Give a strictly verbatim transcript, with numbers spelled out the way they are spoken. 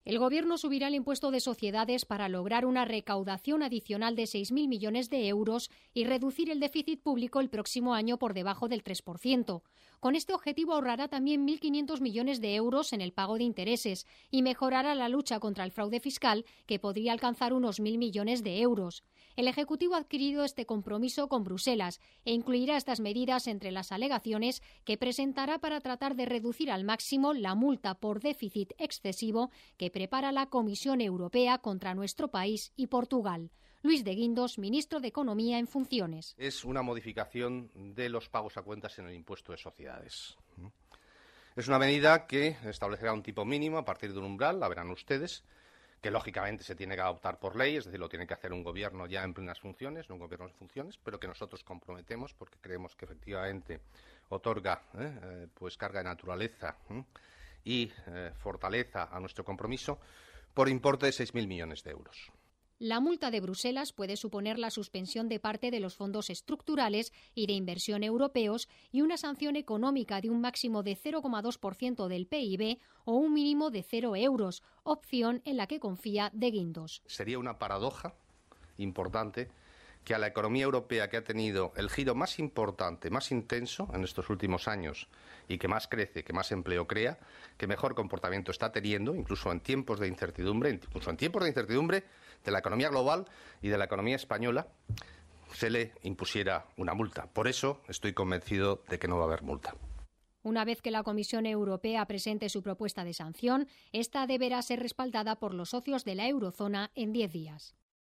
El Gobierno subirá el impuesto de sociedades para lograr una recaudación adicional de seis mil millones de euros y reducir el déficit público el próximo año por debajo del tres por ciento. Con este objetivo ahorrará también mil quinientos millones de euros en el pago de intereses y mejorará la lucha contra el fraude fiscal, que podría alcanzar unos mil millones de euros. El Ejecutivo ha adquirido este compromiso con Bruselas e incluirá estas medidas entre las alegaciones que presentará para tratar de reducir al máximo la multa por déficit excesivo que prepara la Comisión Europea contra nuestro país y Portugal. Luis de Guindos, ministro de Economía en funciones. Es una modificación de los pagos a cuentas en el impuesto de sociedades. Es una medida que establecerá un tipo mínimo a partir de un umbral, la verán ustedes, que lógicamente se tiene que adoptar por ley, es decir, lo tiene que hacer un gobierno ya en plenas funciones, no un gobierno en funciones, pero que nosotros comprometemos porque creemos que efectivamente otorga eh, eh, pues carga de naturaleza eh, y eh, fortaleza a nuestro compromiso por importe de seis mil millones de euros. La multa de Bruselas puede suponer la suspensión de parte de los fondos estructurales y de inversión europeos y una sanción económica de un máximo de cero coma dos por ciento del P I B o un mínimo de cero euros, opción en la que confía de Guindos. Sería una paradoja importante que a la economía europea, que ha tenido el giro más importante, más intenso en estos últimos años y que más crece, que más empleo crea, que mejor comportamiento está teniendo, incluso en tiempos de incertidumbre, incluso en tiempos de incertidumbre de la economía global y de la economía española, se le impusiera una multa. Por eso estoy convencido de que no va a haber multa. Una vez que la Comisión Europea presente su propuesta de sanción, esta deberá ser respaldada por los socios de la eurozona en diez días.